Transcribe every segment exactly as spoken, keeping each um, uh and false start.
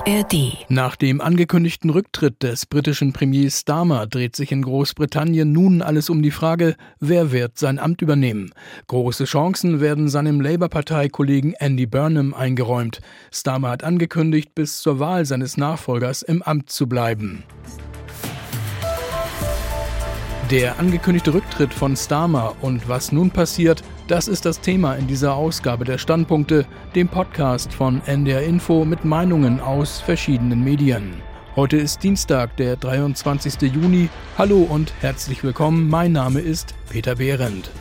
A R D. Nach dem angekündigten Rücktritt des britischen Premiers Starmer dreht sich in Großbritannien nun alles um die Frage, wer wird sein Amt übernehmen. Große Chancen werden seinem Labour-Partei-Kollegen Andy Burnham eingeräumt. Starmer hat angekündigt, bis zur Wahl seines Nachfolgers im Amt zu bleiben. Der angekündigte Rücktritt von Starmer und was nun passiert, das ist das Thema in dieser Ausgabe der Standpunkte, dem Podcast von N D R Info mit Meinungen aus verschiedenen Medien. Heute ist Dienstag, der dreiundzwanzigster Juni. Hallo und herzlich willkommen, mein Name ist Peter Behrendt.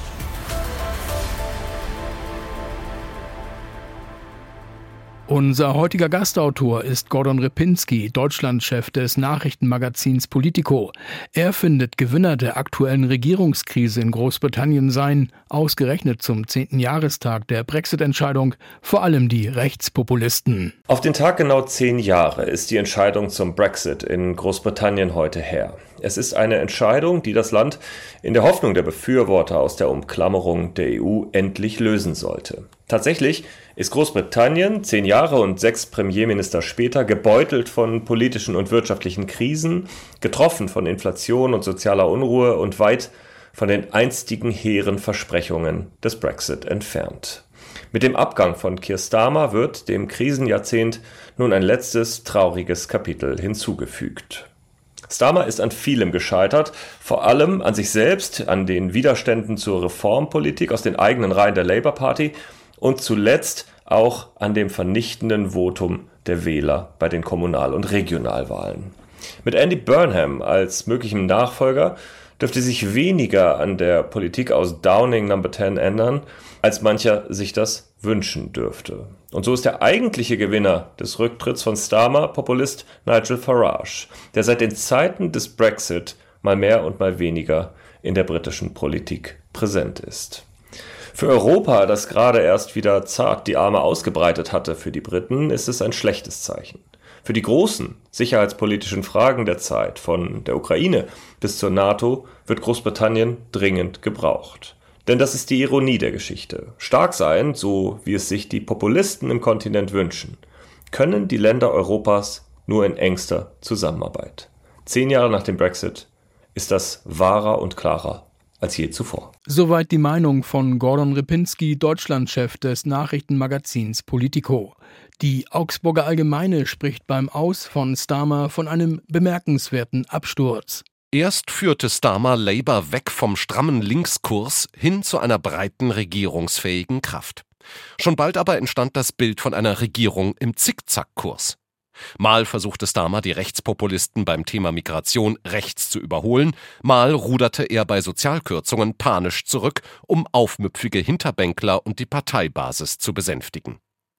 Unser heutiger Gastautor ist Gordon Ripinski, Deutschlandchef des Nachrichtenmagazins Politico. Er findet, Gewinner der aktuellen Regierungskrise in Großbritannien seien, ausgerechnet zum zehnten Jahrestag der Brexit-Entscheidung, vor allem die Rechtspopulisten. Auf den Tag genau zehn Jahre ist die Entscheidung zum Brexit in Großbritannien heute her. Es ist eine Entscheidung, die das Land in der Hoffnung der Befürworter aus der Umklammerung der E U endlich lösen sollte. Tatsächlich ist Großbritannien zehn Jahre und sechs Premierminister später gebeutelt von politischen und wirtschaftlichen Krisen, getroffen von Inflation und sozialer Unruhe und weit von den einstigen hehren Versprechungen des Brexit entfernt. Mit dem Abgang von Keir Starmer wird dem Krisenjahrzehnt nun ein letztes trauriges Kapitel hinzugefügt. Starmer ist an vielem gescheitert, vor allem an sich selbst, an den Widerständen zur Reformpolitik aus den eigenen Reihen der Labour Party und zuletzt auch an dem vernichtenden Votum der Wähler bei den Kommunal- und Regionalwahlen. Mit Andy Burnham als möglichem Nachfolger dürfte sich weniger an der Politik aus Downing Number zehn ändern, als mancher sich das wünschen dürfte. Und so ist der eigentliche Gewinner des Rücktritts von Starmer Populist Nigel Farage, der seit den Zeiten des Brexit mal mehr und mal weniger in der britischen Politik präsent ist. Für Europa, das gerade erst wieder zart die Arme ausgebreitet hatte für die Briten, ist es ein schlechtes Zeichen. Für die großen sicherheitspolitischen Fragen der Zeit, von der Ukraine bis zur NATO, wird Großbritannien dringend gebraucht. Denn das ist die Ironie der Geschichte. Stark sein, so wie es sich die Populisten im Kontinent wünschen, können die Länder Europas nur in engster Zusammenarbeit. Zehn Jahre nach dem Brexit ist das wahrer und klarer als je zuvor. Soweit die Meinung von Gordon Ripinski, Deutschlandchef des Nachrichtenmagazins Politico. Die Augsburger Allgemeine spricht beim Aus von Starmer von einem bemerkenswerten Absturz. Erst führte Starmer Labour weg vom strammen Linkskurs hin zu einer breiten regierungsfähigen Kraft. Schon bald aber entstand das Bild von einer Regierung im Zickzackkurs. Mal versuchte Starmer, die Rechtspopulisten beim Thema Migration rechts zu überholen, mal ruderte er bei Sozialkürzungen panisch zurück, um aufmüpfige Hinterbänkler und die Parteibasis zu besänftigen.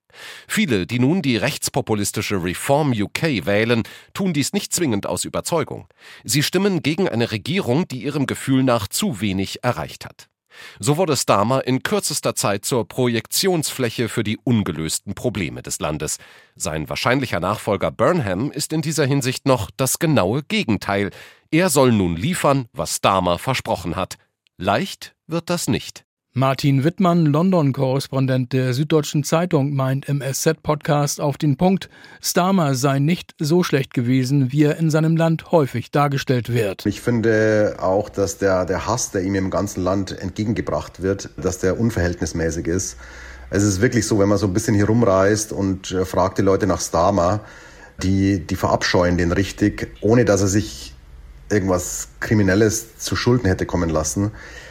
Viele, die nun die rechtspopulistische Reform U K wählen, tun dies nicht zwingend aus Überzeugung. Sie stimmen gegen eine Regierung, die ihrem Gefühl nach zu wenig erreicht hat. So wurde Starmer in kürzester Zeit zur Projektionsfläche für die ungelösten Probleme des Landes. Sein wahrscheinlicher Nachfolger Burnham ist in dieser Hinsicht noch das genaue Gegenteil. Er soll nun liefern, was Starmer versprochen hat. Leicht wird das nicht. Martin Wittmann, London-Korrespondent der Süddeutschen Zeitung, meint im S Z-Podcast auf den Punkt, Starmer sei nicht so schlecht gewesen, wie er in seinem Land häufig dargestellt wird. Ich finde auch, dass der, der Hass, der ihm im ganzen Land entgegengebracht wird, dass der unverhältnismäßig ist. Es ist wirklich so, wenn man so ein bisschen hier rumreist und äh, fragt die Leute nach Starmer, die, die verabscheuen den richtig, ohne dass er sich irgendwas Kriminelles zu Schulden hätte kommen lassen.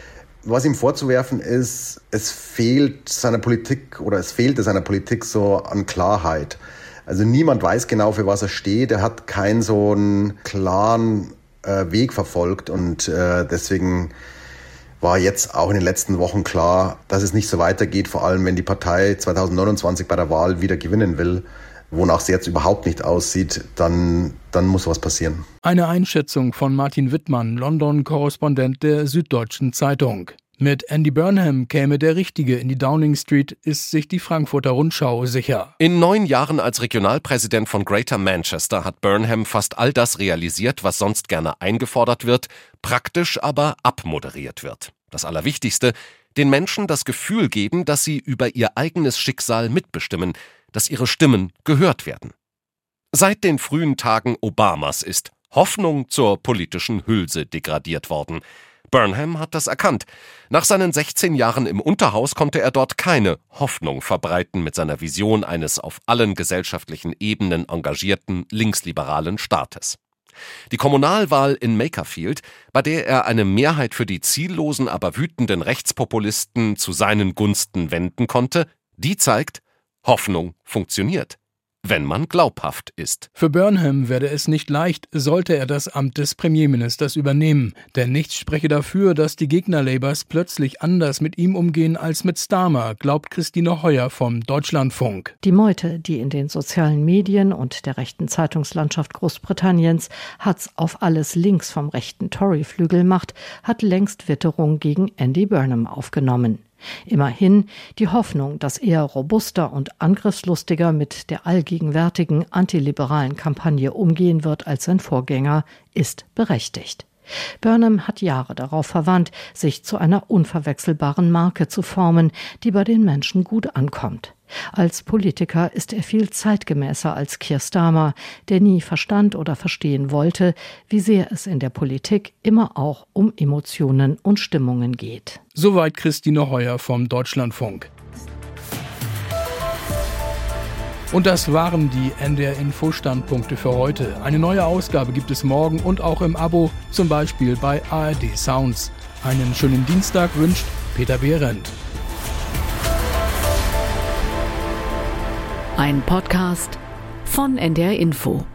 Was ihm vorzuwerfen ist, es fehlt seiner Politik oder es fehlte seiner Politik so an Klarheit. Also niemand weiß genau, für was er steht. Er hat keinen so einen klaren äh, Weg verfolgt und äh, deswegen war jetzt auch in den letzten Wochen klar, dass es nicht so weitergeht, vor allem wenn die Partei zwanzig neunundzwanzig bei der Wahl wieder gewinnen will. Wonach es jetzt überhaupt nicht aussieht, dann, dann muss was passieren. Eine Einschätzung von Martin Wittmann, London-Korrespondent der Süddeutschen Zeitung. Mit Andy Burnham käme der Richtige in die Downing Street, ist sich die Frankfurter Rundschau sicher. In neun Jahren als Regionalpräsident von Greater Manchester hat Burnham fast all das realisiert, was sonst gerne eingefordert wird, praktisch aber abmoderiert wird. Das Allerwichtigste, den Menschen das Gefühl geben, dass sie über ihr eigenes Schicksal mitbestimmen, dass ihre Stimmen gehört werden. Seit den frühen Tagen Obamas ist Hoffnung zur politischen Hülse degradiert worden. Burnham hat das erkannt. Nach seinen sechzehn Jahren im Unterhaus konnte er dort keine Hoffnung verbreiten mit seiner Vision eines auf allen gesellschaftlichen Ebenen engagierten linksliberalen Staates. Die Kommunalwahl in Makerfield, bei der er eine Mehrheit für die ziellosen, aber wütenden Rechtspopulisten zu seinen Gunsten wenden konnte, die zeigt, Hoffnung funktioniert, wenn man glaubhaft ist. Für Burnham werde es nicht leicht, sollte er das Amt des Premierministers übernehmen. Denn nichts spreche dafür, dass die Gegner Labours plötzlich anders mit ihm umgehen als mit Starmer, glaubt Christine Heuer vom Deutschlandfunk. Die Meute, die in den sozialen Medien und der rechten Zeitungslandschaft Großbritanniens Hatz auf alles links vom rechten Tory-Flügel macht, hat längst Witterung gegen Andy Burnham aufgenommen. Immerhin die Hoffnung, dass er robuster und angriffslustiger mit der allgegenwärtigen antiliberalen Kampagne umgehen wird als sein Vorgänger, ist berechtigt. Burnham hat Jahre darauf verwandt, sich zu einer unverwechselbaren Marke zu formen, die bei den Menschen gut ankommt. Als Politiker ist er viel zeitgemäßer als Keir Starmer, der nie verstand oder verstehen wollte, wie sehr es in der Politik immer auch um Emotionen und Stimmungen geht. Soweit Christine Heuer vom Deutschlandfunk. Und das waren die N D R-Info-Standpunkte für heute. Eine neue Ausgabe gibt es morgen und auch im Abo, zum Beispiel bei A R D Sounds. Einen schönen Dienstag wünscht Peter Behrendt. Ein Podcast von N D R Info.